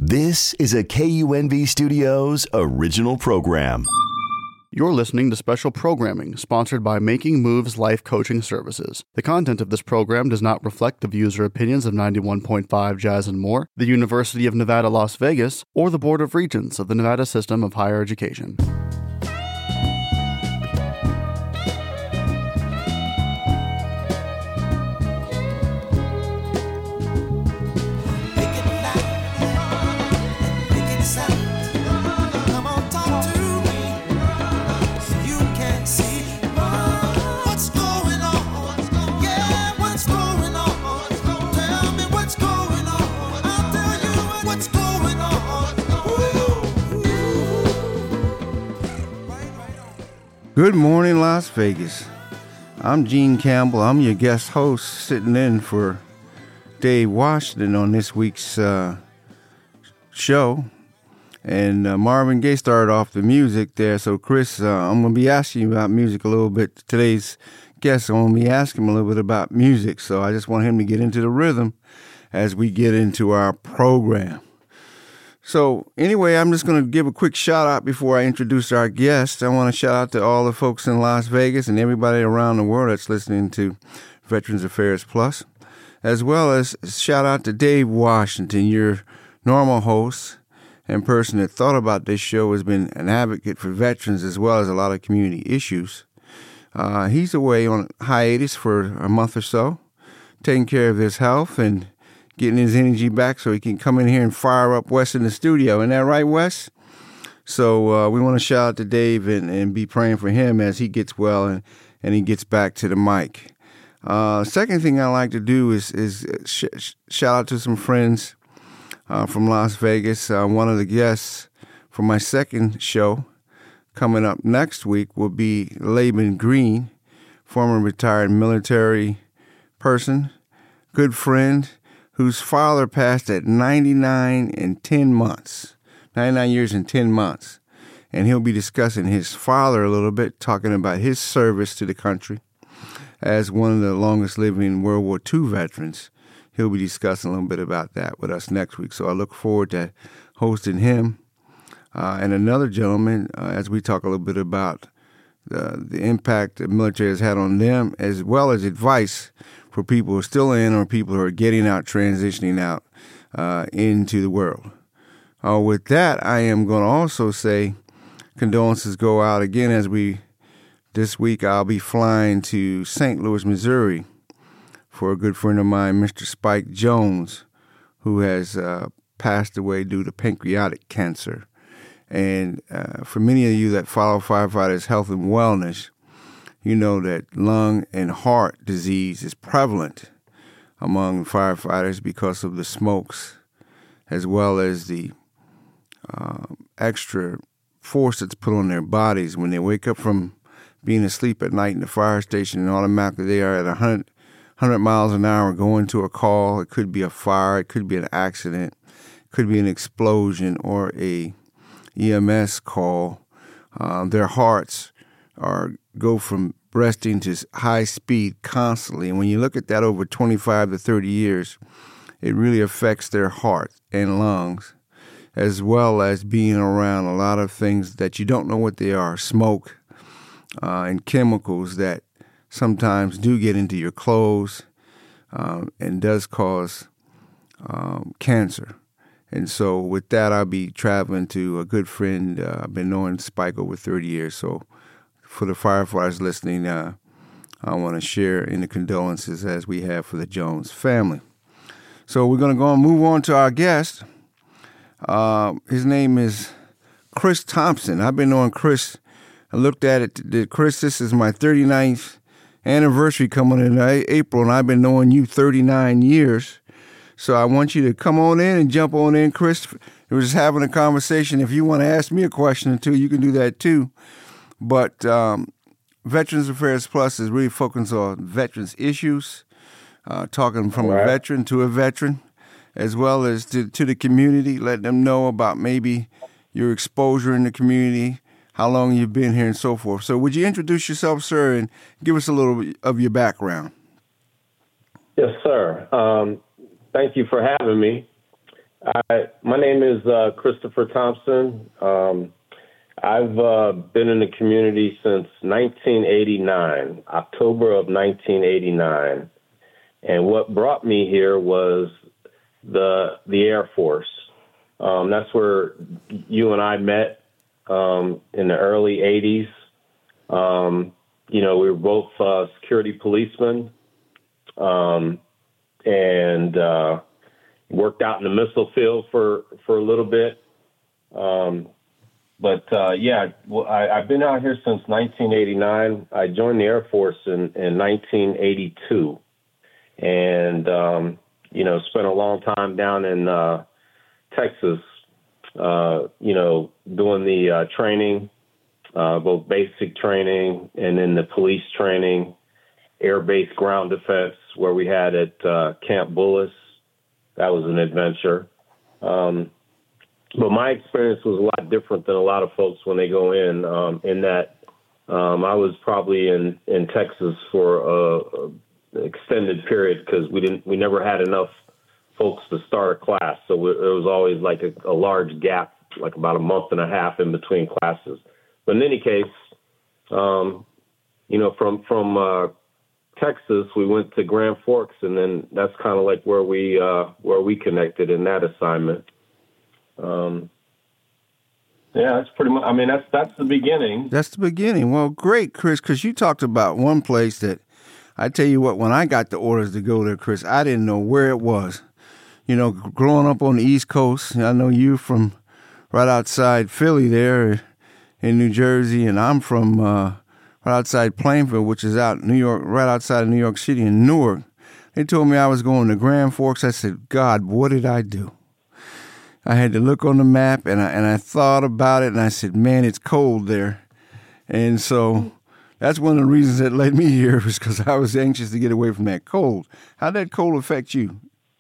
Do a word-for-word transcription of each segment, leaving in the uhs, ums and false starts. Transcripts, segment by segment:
This is a K U N V Studios original program. You're listening to special programming sponsored by Making Moves Life Coaching Services. The content of this program does not reflect the views or opinions of ninety-one point five Jazz and More, the University of Nevada, Las Vegas, or the Board of Regents of the Nevada System of Higher Education. Good morning, Las Vegas. I'm Gene Campbell. I'm your guest host, sitting in for Dave Washington on this week's uh, show. And uh, Marvin Gaye started off the music there. So, Chris, uh, I'm going to be asking you about music a little bit. Today's guest, I'm going to be asking him a little bit about music. So I just want him to get into the rhythm as we get into our program. So anyway, I'm just going to give a quick shout out before I introduce our guest. I want to shout out to all the folks in Las Vegas and everybody around the world that's listening to Veterans Affairs Plus, as well as shout out to Dave Washington, your normal host and person that thought about this show, has been an advocate for veterans as well as a lot of community issues. Uh, he's away on hiatus for a month or so, taking care of his health and getting his energy back so he can come in here and fire up Wes in the studio. Isn't that right, Wes? So uh, we want to shout out to Dave and, and be praying for him as he gets well and, and he gets back to the mic. Uh, second thing I like to do is, is sh- sh- shout out to some friends uh, from Las Vegas. Uh, one of the guests for my second show coming up next week will be Laban Green, former retired military person, good friend, whose father passed at ninety-nine and ten months, ninety-nine years and ten months. And he'll be discussing his father a little bit, talking about his service to the country as one of the longest living World War Two veterans. He'll be discussing a little bit about that with us next week. So I look forward to hosting him uh, and another gentleman uh, as we talk a little bit about the, the impact the military has had on them, as well as advice for people who are still in or people who are getting out, transitioning out uh, into the world. Uh, with that, I am going to also say condolences go out again as we, this week I'll be flying to Saint Louis, Missouri for a good friend of mine, Mister Spike Jones, who has uh, passed away due to pancreatic cancer. And uh, for many of you that follow firefighters' health and wellness, you know that lung and heart disease is prevalent among firefighters because of the smokes, as well as the uh, extra force that's put on their bodies when they wake up from being asleep at night in the fire station, and automatically they are at one hundred, one hundred miles an hour going to a call. It could be a fire, it could be an accident, it could be an explosion or a E M S call. Uh, their hearts are go from resting to high speed constantly. And when you look at that over twenty-five to thirty years, it really affects their heart and lungs, as well as being around a lot of things that you don't know what they are, smoke uh, and chemicals that sometimes do get into your clothes uh, and does cause um, cancer. And so with that, I'll be traveling to a good friend. Uh, I've been knowing Spike over thirty years, so for the firefighters listening, uh, I want to share in the condolences as we have for the Jones family. So we're going to go and move on to our guest. Uh, his name is Chris Thompson. I've been knowing Chris. I looked at it. Chris, this is my thirty-ninth anniversary coming in April, and I've been knowing you thirty-nine years. So I want you to come on in and jump on in, Chris. We're just having a conversation. If you want to ask me a question or two, you can do that too. But um, Veterans Affairs Plus is really focused on veterans issues, uh, talking from right. a veteran to a veteran, as well as to, to the community, letting them know about maybe your exposure in the community, how long you've been here, and so forth. So would you introduce yourself, sir, and give us a little bit of your background? Yes, sir. Um, thank you for having me. I, my name is uh, Christopher Thompson. Um, I've uh, been in the community since nineteen eighty-nine, October of nineteen eighty-nine. And what brought me here was the the Air Force. Um, that's where you and I met um, in the early eighties. Um, you know, we were both uh, security policemen um, and uh, worked out in the missile field for, for a little bit. Um, but, uh, yeah, well, I, I've been out here since nineteen eighty-nine. I joined the Air Force in, in nineteen eighty-two and, um, you know, spent a long time down in uh, Texas, uh, you know, doing the uh, training, uh, both basic training and then the police training, air-based ground defense, where we had at uh, Camp Bullis. That was an adventure. Um, but my experience was a lot different than a lot of folks when they go in, um, in that um, I was probably in, in Texas for a, a, an extended period because we didn't, we never had enough folks to start a class. So it was always like a, a large gap, like about a month and a half in between classes. But in any case, um, you know, from, from uh, Texas, we went to Grand Forks, and then that's kind of like where we, uh, where we connected in that assignment. Um, yeah, that's pretty much, I mean, that's, that's the beginning. That's the beginning. Well, great, Chris, because you talked about one place that, I tell you what, when I got the orders to go there, Chris, I didn't know where it was. You know, growing up on the East Coast, I know you from right outside Philly there in New Jersey, and I'm from uh, right outside Plainfield, which is out New York, right outside of New York City in Newark. They told me I was going to Grand Forks. I said, God, what did I do? I had to look on the map, and I, and I thought about it, and I said, man, it's cold there. And so that's one of the reasons that led me here, was because I was anxious to get away from that cold. How'd that cold affect you?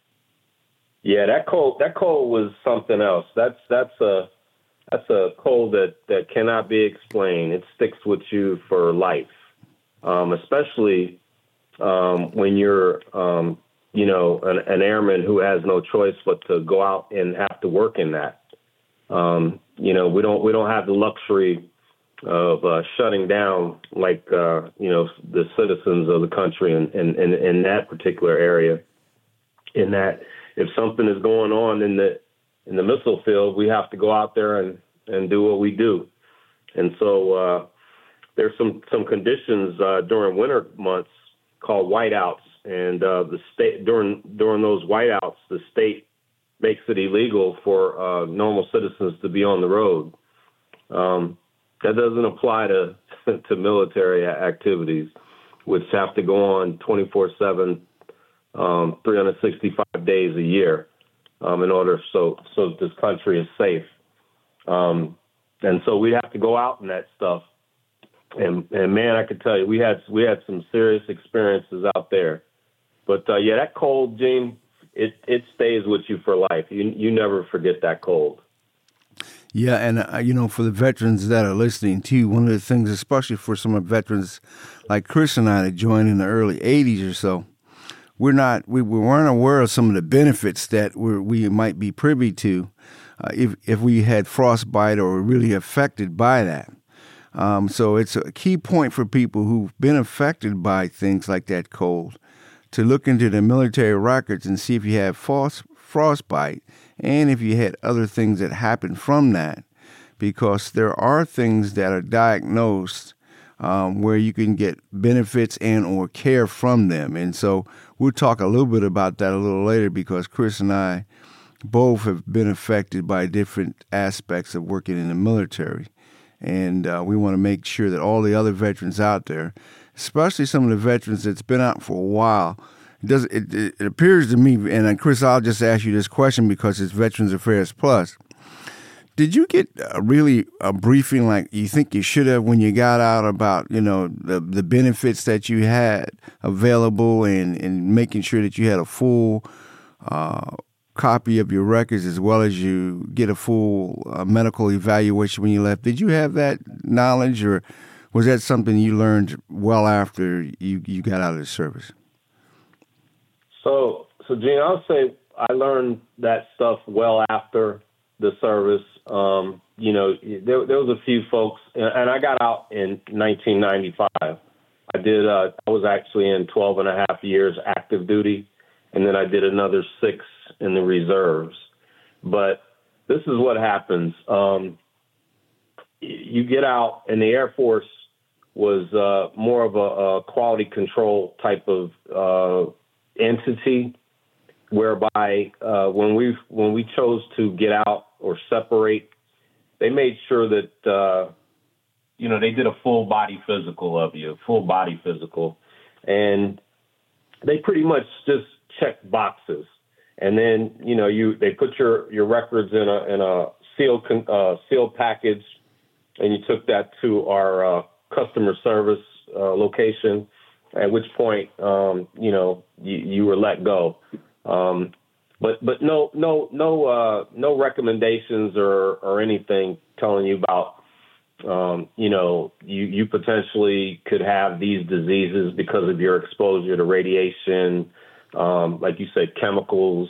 Yeah, that cold, that cold was something else. That's, that's a, that's a cold that, that cannot be explained. It sticks with you for life. Um, especially, um, when you're, um, you know, an, an airman who has no choice but to go out and have to work in that. Um, you know, we don't, we don't have the luxury of uh, shutting down like, uh, you know, the citizens of the country in, in, in, in that particular area. In that, if something is going on in the in the missile field, we have to go out there and, and do what we do. And so uh, there's some, some conditions uh, during winter months called whiteouts. And uh, the state during during those whiteouts, the state makes it illegal for uh, normal citizens to be on the road. Um, that doesn't apply to to military activities, which have to go on twenty-four seven, um, three hundred sixty-five days a year, um, in order so so that this country is safe. Um, and so we have to go out in that stuff. And and man, I could tell you, we had we had some serious experiences out there. But, uh, yeah, that cold, Gene, it, it stays with you for life. You you never forget that cold. Yeah, and, uh, you know, for the veterans that are listening, too, one of the things, especially for some of the veterans like Chris and I that joined in the early eighties or so, we're not, we, we weren't aware of some of the benefits that we're, we might be privy to uh, if, if we had frostbite or were really affected by that. Um, so it's a key point for people who've been affected by things like that cold to look into the military records and see if you have frost, frostbite and if you had other things that happened from that, because there are things that are diagnosed um, where you can get benefits and or care from them. And so we'll talk a little bit about that a little later, because Chris and I both have been affected by different aspects of working in the military. And uh, we want to make sure that all the other veterans out there, especially some of the veterans that's been out for a while, it does it, it appears to me, and Chris, I'll just ask you this question because it's Veterans Affairs Plus. Did you get a really a briefing like you think you should have when you got out about, you know, the the benefits that you had available and, and making sure that you had a full uh, copy of your records as well as you get a full uh, medical evaluation when you left? Did you have that knowledge, or was that something you learned well after you, you got out of the service? So, so Gene, I'll say I learned that stuff well after the service. Um, you know, there, there was a few folks, and I got out in nineteen ninety-five. I did, uh, I was actually in twelve and a half years active duty, and then I did another six in the reserves. But this is what happens. Um, you get out, and the Air Force was uh, more of a, a quality control type of uh, entity, whereby uh, when we when we chose to get out or separate, they made sure that uh, you know they did a full body physical of you, full body physical, and they pretty much just checked boxes. And then you know you they put your, your records in a in a sealed uh, sealed package, and you took that to our uh, customer service uh, location. At which point, um, you know, you, you were let go. Um, but but no no no uh, no recommendations or, or anything telling you about um, you know you, you potentially could have these diseases because of your exposure to radiation, um, like you said, chemicals,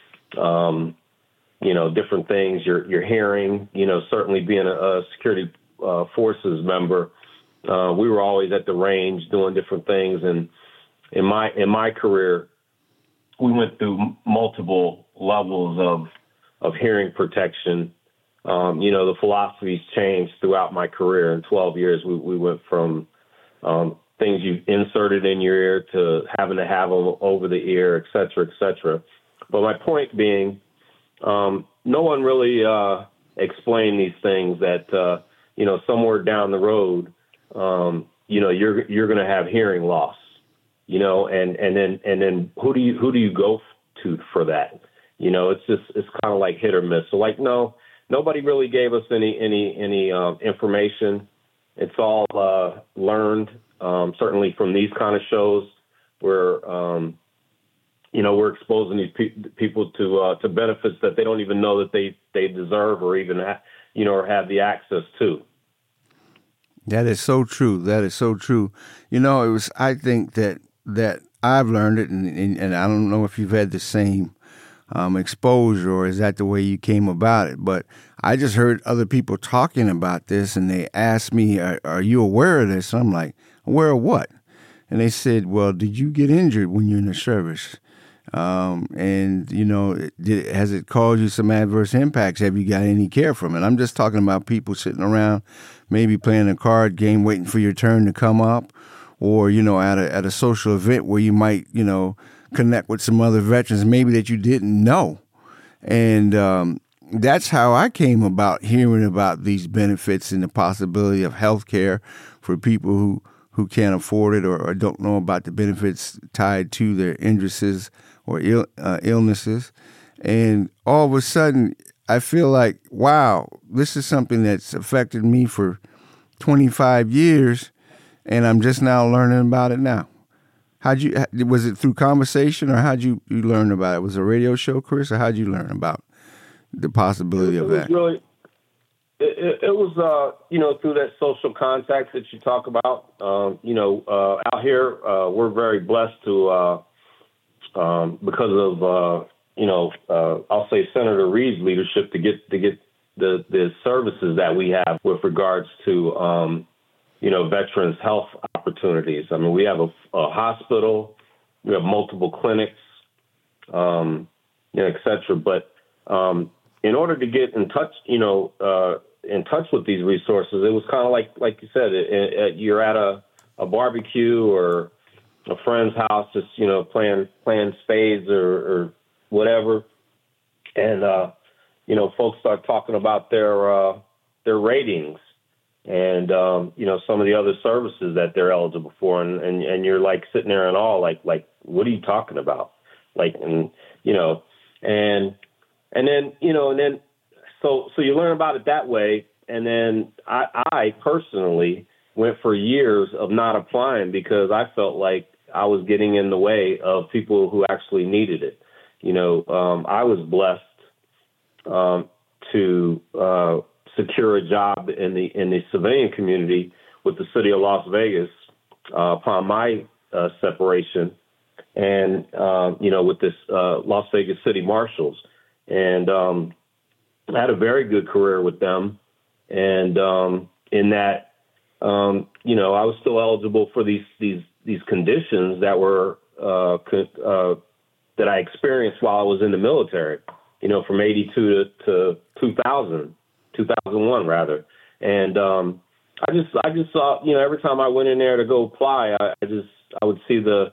um, you know, different things. Your your hearing, you know, certainly being a, a security uh, forces member, uh, we were always at the range doing different things, and in my in my career, we went through multiple levels of of hearing protection. Um, you know, the philosophies changed throughout my career. In twelve years, we, we went from um, things you inserted in your ear to having to have them over the ear, et cetera, et cetera. But my point being, um, no one really uh, explained these things that, uh, you know, somewhere down the road, um, you know, you're you're going to have hearing loss. You know, and, and then and then who do you who do you go to for that? You know, it's just it's kind of like hit or miss. So like, no, nobody really gave us any any any um, information. It's all uh, learned, um, certainly from these kind of shows where um, you know we're exposing these pe- people to uh, to benefits that they don't even know that they they deserve or even ha- you know or have the access to. That is so true. That is so true. You know, it was. I think that. that I've learned it, and, and, and I don't know if you've had the same um, exposure or is that the way you came about it, but I just heard other people talking about this, and they asked me, are, are you aware of this? And I'm like, aware of what? And they said, well, did you get injured when you're in the service? Um, and, you know, did, has it caused you some adverse impacts? Have you got any care from it? I'm just talking about people sitting around, maybe playing a card game, waiting for your turn to come up, or, you know, at a at a social event where you might, you know, connect with some other veterans maybe that you didn't know. And um, that's how I came about hearing about these benefits and the possibility of health care for people who, who can't afford it or, or don't know about the benefits tied to their injuries or Ill, uh, illnesses. And all of a sudden, I feel like, wow, this is something that's affected me for twenty-five years. And I'm just now learning about it now. How'd you, was it through conversation or how'd you, you learn about it? Was it a radio show, Chris, or how'd you learn about the possibility it, of it that? Was really, it, it was, uh, you know, through that social contact that you talk about. Um, you know, uh, out here, uh, we're very blessed to, uh, um, because of, uh, you know, uh, I'll say Senator Reed's leadership to get, to get the, the services that we have with regards to, um, you know, veterans' health opportunities. I mean, we have a, a hospital, we have multiple clinics, um, you know, et cetera. But um, in order to get in touch, you know, uh, in touch with these resources, it was kind of like, like you said, it, it, you're at a, a barbecue or a friend's house, just, you know, playing playing spades or, or whatever, and uh, you know, folks start talking about their uh, their ratings. And, um, you know, some of the other services that they're eligible for. And, and, and you're like sitting there in awe, like, like, what are you talking about? Like, and, you know, and, and then, you know, and then, so, so you learn about it that way. And then I, I personally went for years of not applying because I felt like I was getting in the way of people who actually needed it. You know, um, I was blessed, um, to, uh, secure a job in the in the civilian community with the city of Las Vegas uh, upon my uh, separation, and, uh, you know, with this uh, Las Vegas City Marshals. And um, I had a very good career with them. And um, in that, um, you know, I was still eligible for these these these conditions that were uh, co- uh, that I experienced while I was in the military, you know, from eighty-two to, to two thousand, two thousand one rather. And um, I just I just saw, you know, every time I went in there to go apply, I, I just I would see the,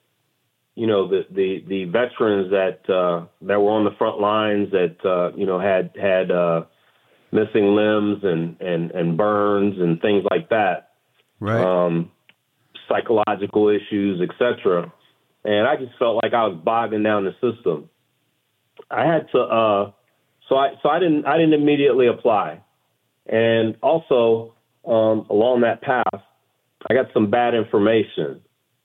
you know, the the, the veterans that uh, that were on the front lines that, uh, you know, had had uh, missing limbs and, and, and burns and things like that. Right. Um, psychological issues, et cetera. And I just felt like I was bogging down the system. I had to, uh, so I, so I didn't, I didn't immediately apply. And also, um, along that path, I got some bad information,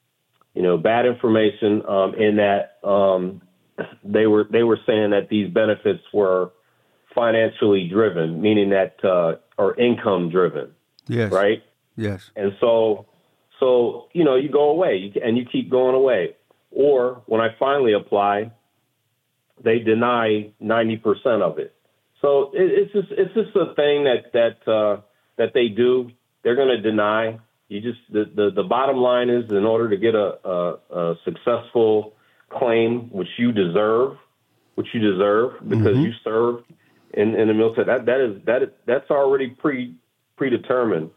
you know, bad information, um, in that, um, they were, they were saying that these benefits were financially driven, meaning that, uh, or income driven. Yes. Right. Yes. And so, so, you know, you go away you, and you keep going away. Or when I finally apply, they deny ninety percent of it. So it, it's just it's just a thing that that uh, that they do. They're going to deny. You just the, the, the bottom line is, in order to get a, a, a successful claim, which you deserve, which you deserve because mm-hmm. you served in, in the military, that that is that is, that's already pre predetermined.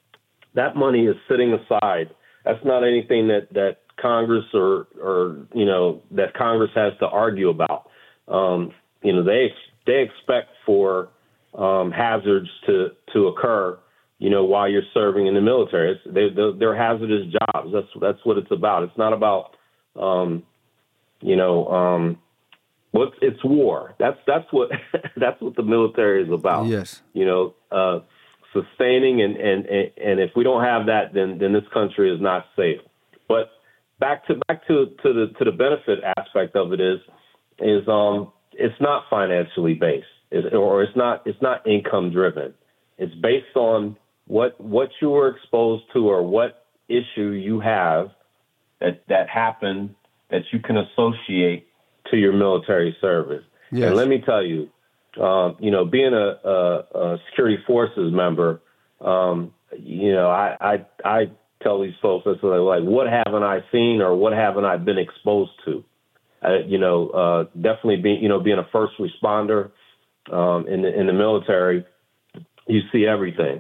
That money is sitting aside. That's not anything that, that Congress or, or, you know, that Congress has to argue about. Um, you know, they, they expect for um, hazards to, to occur, you know, while you're serving in the military. It's, they, they're, they're hazardous jobs. That's, that's what it's about. It's not about, um, you know, um, what it's war. That's, that's what, that's what the military is about. Yes. You know, uh, sustaining and, and, and if we don't have that, then, then this country is not safe. But back to back to, to the to the benefit aspect of it is is um it's not financially based, it's, or it's not it's not income driven. It's based on what what you were exposed to or what issue you have that that happened that you can associate to your military service. Yes. And let me tell you. Um, you know, being a, a, a security forces member, um, you know, I, I I tell these folks, that's like, what haven't I seen or what haven't I been exposed to? Uh, you know, uh, definitely being, you know, being a first responder um, in the in the military, you see everything.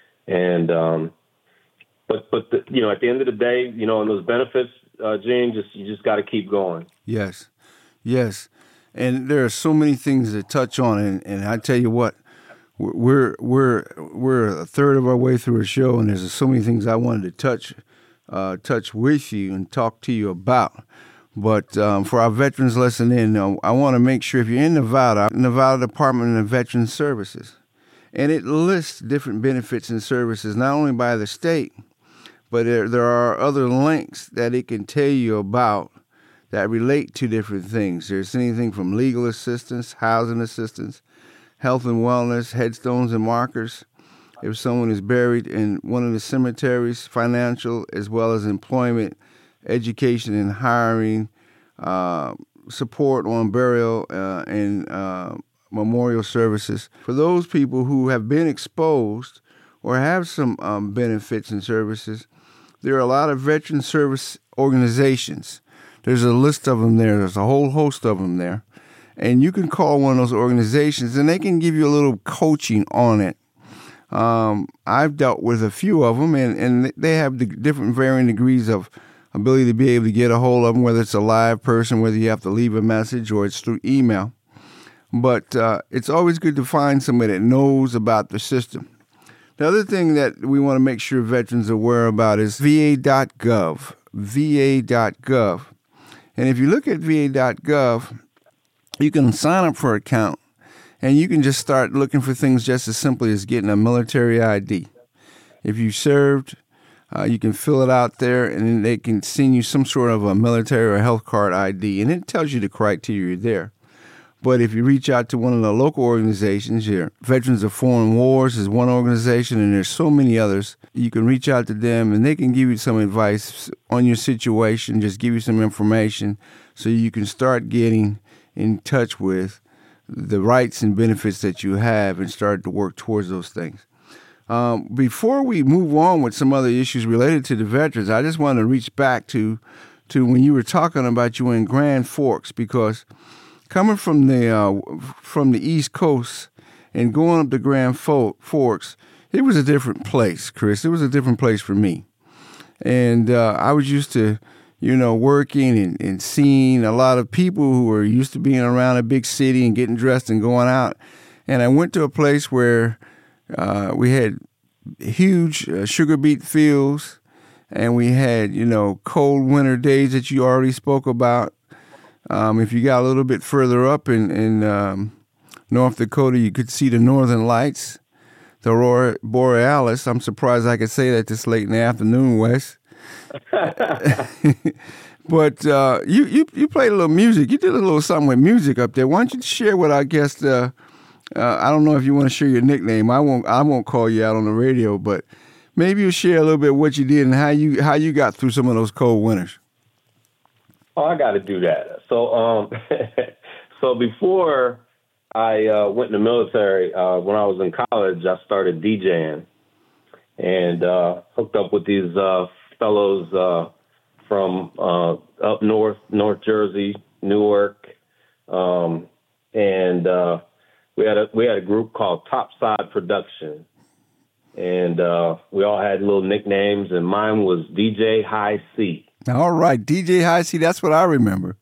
And um, but but the, you know, at the end of the day, you know, on those benefits, uh, Gene, just you just got to keep going. Yes, yes. And there are so many things to touch on, and, and I tell you what, we're we're we're a third of our way through a show, and there's so many things I wanted to touch uh, touch with you and talk to you about. But um, for our veterans listening in, uh, I want to make sure if you're in Nevada, Nevada Department of Veterans Services, and it lists different benefits and services not only by the state, but there there are other links that it can tell you about that relate to different things. There's anything from legal assistance, housing assistance, health and wellness, headstones and markers. If someone is buried in one of the cemeteries, financial as well as employment, education and hiring, uh, support on burial uh, and uh, memorial services. For those people who have been exposed or have some um, benefits and services, there are a lot of veteran service organizations. There's a list of them there. There's a whole host of them there. And you can call one of those organizations, and they can give you a little coaching on it. Um, I've dealt with a few of them, and, and they have the different varying degrees of ability to be able to get a hold of them, whether it's a live person, whether you have to leave a message, or it's through email. But uh, it's always good to find somebody that knows about the system. The other thing that we want to make sure veterans are aware about is V A dot gov, V A dot gov. And if you look at V A dot gov, you can sign up for an account, and you can just start looking for things just as simply as getting a military I D. If you served, uh, you can fill it out there, and then they can send you some sort of a military or health card I D, and it tells you the criteria there. But if you reach out to one of the local organizations here, Veterans of Foreign Wars is one organization, and there's so many others. You can reach out to them, and they can give you some advice on your situation, just give you some information so you can start getting in touch with the rights and benefits that you have and start to work towards those things. Um, before we move on with some other issues related to the veterans, I just want to reach back to to when you were talking about you in Grand Forks, because coming from the uh, from the East Coast and going up to Grand Forks, it was a different place, Chris. It was a different place for me. And uh, I was used to, you know, working and, and seeing a lot of people who were used to being around a big city and getting dressed and going out. And I went to a place where uh, we had huge uh, sugar beet fields, and we had, you know, cold winter days that you already spoke about. Um, if you got a little bit further up in, in um, North Dakota, you could see the northern lights, the Aurora Borealis. I'm surprised I could say that this late in the afternoon, Wes. But uh, you, you you played a little music. You did a little something with music up there. Why don't you share with our guest? Uh, uh, I don't know if you want to share your nickname. I won't. I won't call you out on the radio, but maybe you share a little bit what you did and how you how you got through some of those cold winters. Oh, I got to do that. So, um, so before I uh, went in the military, uh, when I was in college, I started DJing and uh, hooked up with these uh, fellows uh, from uh, up north, North Jersey, Newark, um, and uh, we had a we had a group called Topside Production, and uh, we all had little nicknames, and mine was D J High C. All right, D J High C, that's what I remember.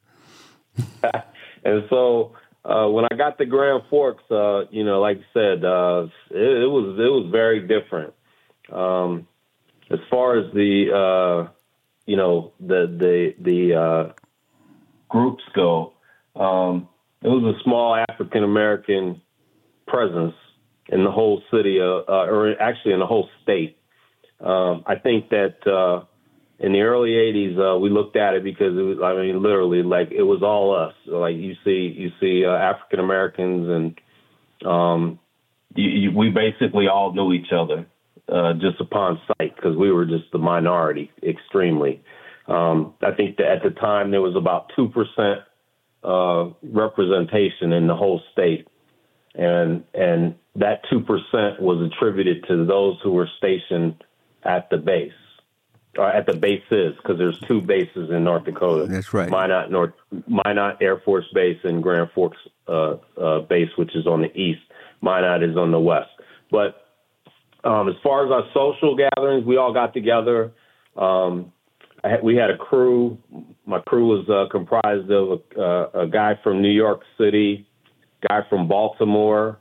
And so uh, when I got to Grand Forks, uh, you know, like you said, uh, it, it was it was very different. Um, as far as the uh, you know the the the uh, groups go, um, it was a small African American presence in the whole city, uh, uh, or actually in the whole state. Um, I think that. Uh, In the early eighties, uh, we looked at it because it was, I mean, literally, like it was all us. Like you see, you see uh, African Americans, and um, you, you, we basically all knew each other uh, just upon sight because we were just the minority, extremely. Um, I think that at the time there was about two percent uh, representation in the whole state, and and that two percent was attributed to those who were stationed at the base. Or at the bases, because there's two bases in North Dakota. That's right. Minot North, Minot Air Force Base and Grand Forks uh, uh, Base, which is on the east. Minot is on the west. But um, as far as our social gatherings, we all got together. Um, I had, we had a crew. My crew was uh, comprised of a, uh, a guy from New York City, guy from Baltimore,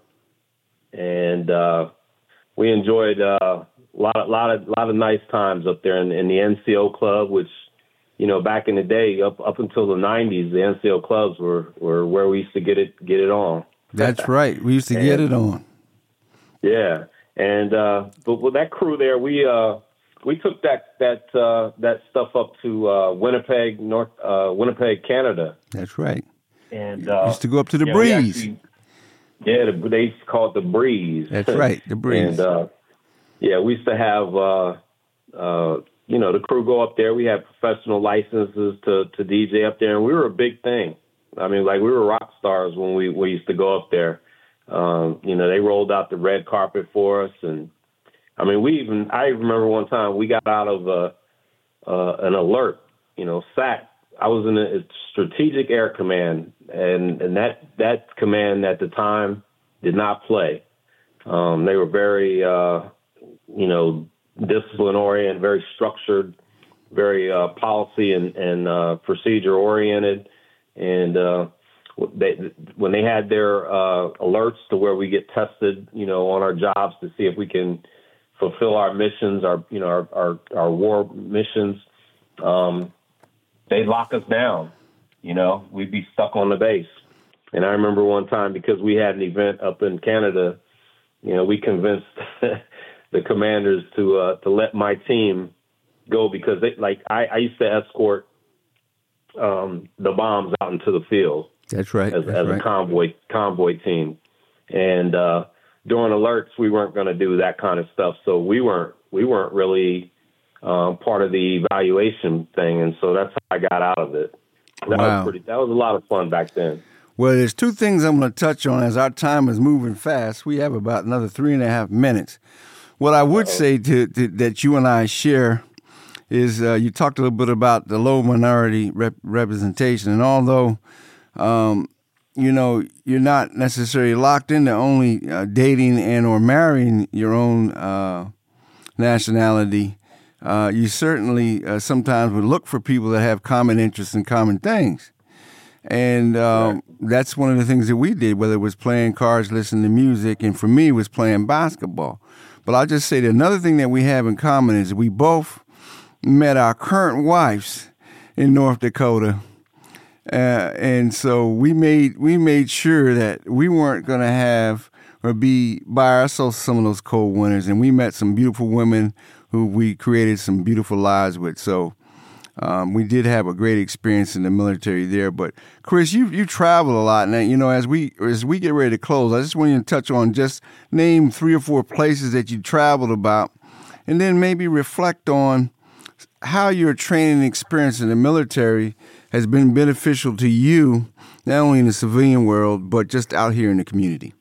and uh, we enjoyed. Uh, A lot of, lot of, lot of nice times up there in, in the N C O club, which, you know, back in the day, up up until the nineties, the N C O clubs were, were where we used to get it get it on. That's right, we used to and, get it on. Yeah, and uh, but with that crew there, we uh, we took that that uh, that stuff up to uh, Winnipeg, North uh, Winnipeg, Canada. That's right. And uh, used to go up to the yeah, breeze. Actually, yeah, the, they used to call it the breeze. That's right, the breeze. and, uh, Yeah, we used to have, uh, uh, you know, the crew go up there. We had professional licenses to, to D J up there, and we were a big thing. I mean, like, we were rock stars when we, we used to go up there. Um, you know, they rolled out the red carpet for us. And, I mean, we even, I remember one time we got out of a, uh, an alert, you know, S A C. I was in a Strategic Air Command, and, and that, that command at the time did not play. Um, they were very... Uh, you know, discipline oriented, very structured, very uh, policy and, and uh, procedure oriented. And uh, they, when they had their uh, alerts to where we get tested, you know, on our jobs to see if we can fulfill our missions, our, you know, our, our, our war missions, um, they'd lock us down. You know, we'd be stuck on the base. And I remember one time, because we had an event up in Canada, you know, we convinced the commanders to uh, to let my team go, because they, like I, I used to escort um, the bombs out into the field. That's right. As, That's as right. a convoy convoy team, and uh, during alerts, we weren't going to do that kind of stuff. So we weren't we weren't really um, part of the evaluation thing, and so that's how I got out of it. That Wow. was pretty. That was a lot of fun back then. Well, there's two things I'm going to touch on as our time is moving fast. We have about another three and a half minutes. What I would Uh-oh. say to, to that you and I share is uh, you talked a little bit about the low minority rep- representation, and although um, you know you're not necessarily locked into only uh, dating and or marrying your own uh, nationality, uh, you certainly uh, sometimes would look for people that have common interests and common things. And um, right. that's one of the things that we did, whether it was playing cards, listening to music, and for me, it was playing basketball. But I'll just say that another thing that we have in common is we both met our current wives in North Dakota. Uh, and so we made we made sure that we weren't going to have or be by ourselves some of those cold winters. And we met some beautiful women who we created some beautiful lives with. So um, we did have a great experience in the military there. But Chris, you you travel a lot, and you know as we as we get ready to close, I just want you to touch on just name three or four places that you traveled about, and then maybe reflect on how your training experience in the military has been beneficial to you, not only in the civilian world, but just out here in the community.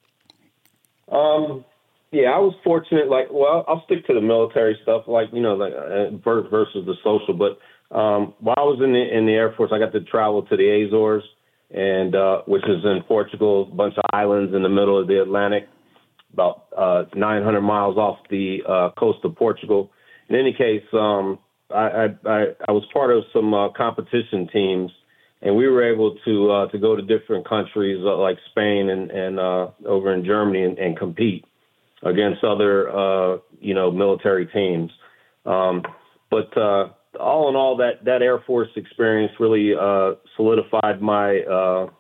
Um, yeah, I was fortunate. Like, well, I'll stick to the military stuff, like, you know, like uh, versus the social. But um, while I was in the in the Air Force, I got to travel to the Azores, and uh, which is in Portugal, a bunch of islands in the middle of the Atlantic, about uh, nine hundred miles off the uh, coast of Portugal. In any case, um, I, I, I was part of some uh, competition teams, and we were able to uh, to go to different countries uh, like Spain and, and uh, over in Germany and, and compete against other, uh, you know, military teams. Um, but uh, all in all, that, that Air Force experience really uh, solidified my uh,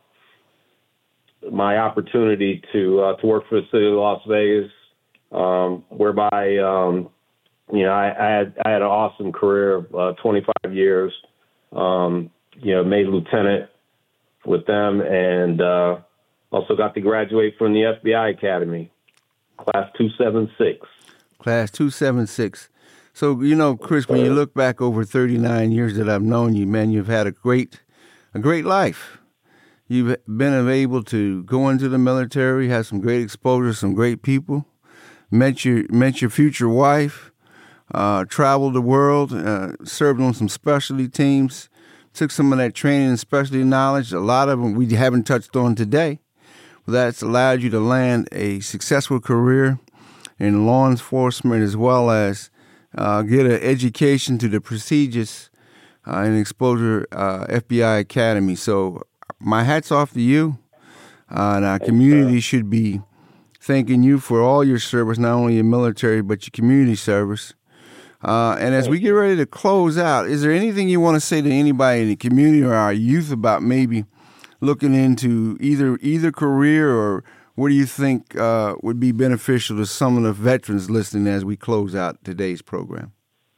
my opportunity to uh, to work for the city of Las Vegas, um, whereby um, you know I, I had I had an awesome career of uh, twenty-five years. Um, you know, made lieutenant with them, and uh, also got to graduate from the F B I Academy, class two seventy-six. Class two seventy-six. So, you know, Chris, when you look back over thirty-nine years that I've known you, man, you've had a great, a great life. You've been able to go into the military, have some great exposure, some great people, met your met your future wife, uh, traveled the world, uh, served on some specialty teams, took some of that training and specialty knowledge. A lot of them we haven't touched on today. Well, that's allowed you to land a successful career in law enforcement, as well as uh, get an education to the prestigious uh, and exposure uh, F B I Academy. So my hat's off to you, uh, and our community should be thanking you for all your service, not only your military, but your community service. Uh, and as we get ready to close out, is there anything you want to say to anybody in the community or our youth about maybe looking into either either career, or what do you think uh, would be beneficial to some of the veterans listening as we close out today's program?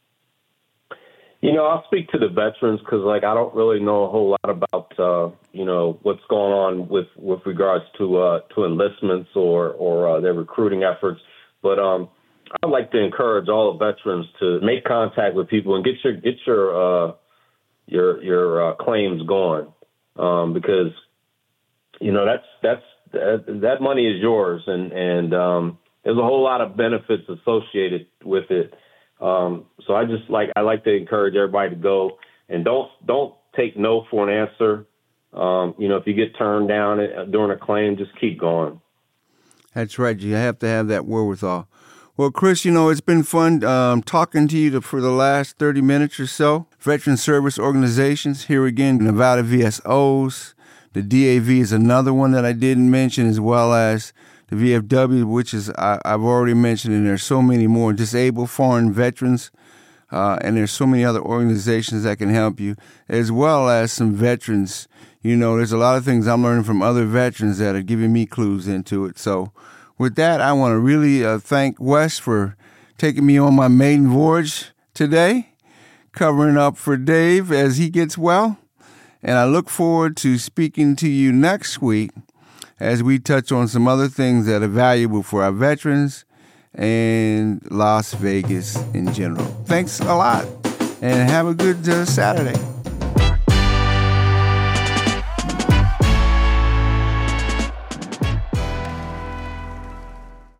You know, I'll speak to the veterans because, like, I don't really know a whole lot about, uh, you know, what's going on with, with regards to uh, to enlistments or or uh, their recruiting efforts. But um, I'd like to encourage all the veterans to make contact with people and get your get your uh, your your uh, claims going, um, because you know that's that's that, that money is yours, and and um, there's a whole lot of benefits associated with it. Um, so I just like I like to encourage everybody to go, and don't don't take no for an answer. Um, you know, if you get turned down during a claim, just keep going. That's right. You have to have that wherewithal. Well, Chris, you know, it's been fun um, talking to you to, for the last thirty minutes or so. Veteran service organizations, here again, Nevada V S Os. The D A V is another one that I didn't mention, as well as the V F W, which is I, I've already mentioned, and there's so many more. Disabled foreign veterans, uh, and there's so many other organizations that can help you, as well as some veterans. You know, there's a lot of things I'm learning from other veterans that are giving me clues into it. So with that, I want to really uh, thank Wes for taking me on my maiden voyage today, covering up for Dave as he gets well. And I look forward to speaking to you next week as we touch on some other things that are valuable for our veterans and Las Vegas in general. Thanks a lot, and have a good uh, Saturday.